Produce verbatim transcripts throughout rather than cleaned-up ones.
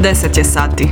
deset je sati.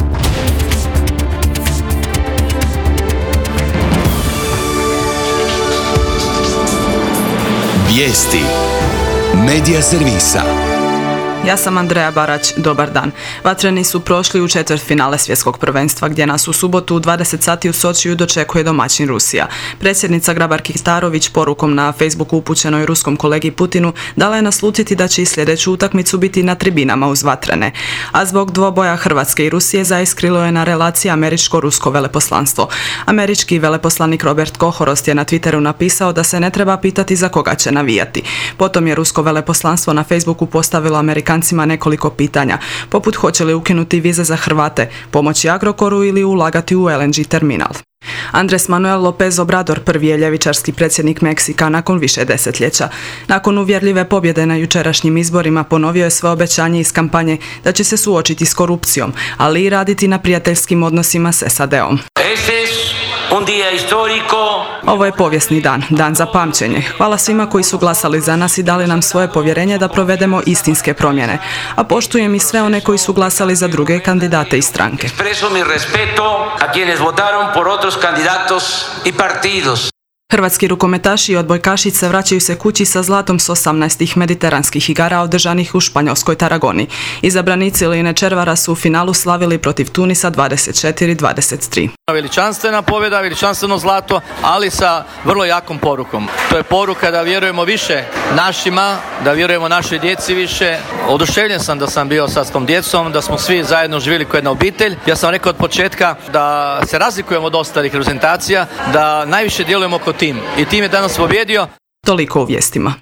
Vijesti Medija servisa. Ja sam Andreja Barać, dobar dan. Vatreni su prošli u četvrtfinale svjetskog prvenstva gdje nas u subotu u dvadeset sati u Sočiju dočekuje domaćin Rusija. Predsjednica Grabar-Kitarović porukom na Facebooku upućenoj ruskom kolegi Putinu dala je naslutiti da će i sljedeću utakmicu biti na tribinama uz vatrene. A zbog dvoboja Hrvatske i Rusije zaiskrilo je na relaciji američko-rusko veleposlanstvo. Američki veleposlanik Robert Kohorost je na Twitteru napisao da se ne treba pitati za koga će navijati. Potom je rusko veleposlanstvo na Facebooku postavilo Amerikancima nekoliko pitanja, poput hoće li ukinuti vize za Hrvate, pomoći Agrokoru ili ulagati u L N G terminal. Andres Manuel López Obrador prvi je ljevičarski predsjednik Meksika nakon više desetljeća. Nakon uvjerljive pobjede na jučerašnjim izborima ponovio je svoje obećanje iz kampanje da će se suočiti s korupcijom, ali i raditi na prijateljskim odnosima s S A D-om. Ovo je povijesni dan, dan za pamćenje. Hvala svima koji su glasali za nas i dali nam svoje povjerenje da provedemo istinske promjene. A poštujem i sve one koji su glasali za druge kandidate i stranke. Hrvatski rukometaši i odbojkašice vraćaju se kući sa zlatom s osamnaest mediteranskih igara održanih u španjolskoj Taragoni. Izabranici Line Červara su u finalu slavili protiv Tunisa dvadeset četiri dvadeset tri. Veličanstvena pobjeda, veličanstveno zlato, ali sa vrlo jakom porukom. To je poruka da vjerujemo više našima, da vjerujemo našoj djeci više. Oduševljen sam da sam bio sa tom djecom, da smo svi zajedno živjeli kao jedna obitelj. Ja sam rekao od početka da se razlikujemo od ostalih reprezentacija, da najviše djelujemo kao tim. I tim je danas pobjedio. Toliko u vijestima.